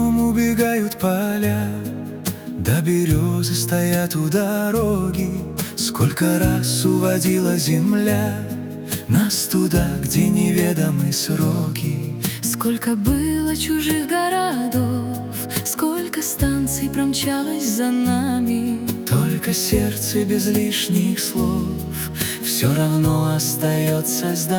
днем убегают поля, да березы стоят у дороги. Сколько раз уводила земля нас туда, где неведомы сроки. Сколько было чужих городов, сколько станций промчалось за нами. Только сердце без лишних слов все равно остается с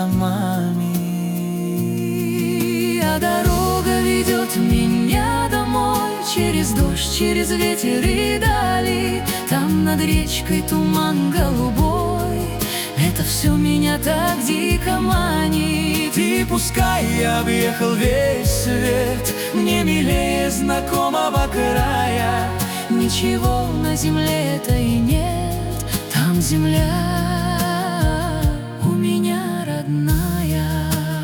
домами. А дорога ведет меня домой, через дождь, через ветер и дали. Там над речкой туман голубой, это все меня так дико манит. И пускай я объехал весь свет, мне милее знакомого края. Ничего на земле-то и нет, там земля у меня родная.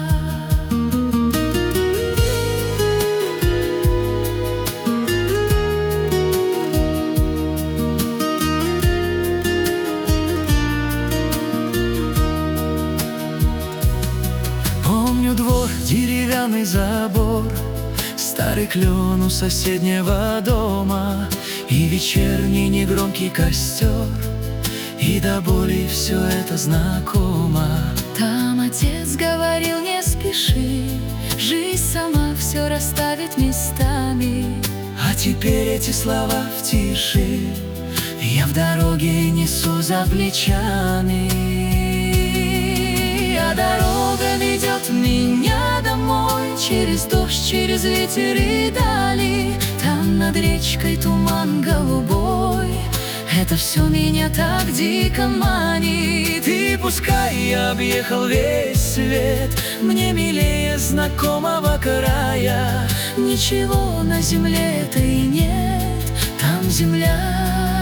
Помню двор, деревянный забор, старый клен у соседнего дома, и вечерний негромкий костер, и до боли все это знакомо. Там отец говорил: не спеши, жизнь сама все расставит местами. А теперь эти слова в тиши я в дороге несу за плечами. А дорога ведет меня домой, через дождь, через ветер и дали. Там над речкой туман голубой, это все меня так дико манит. И пускай я объехал весь свет, мне милее знакомого края. Ничего на земле-то и нет, там земля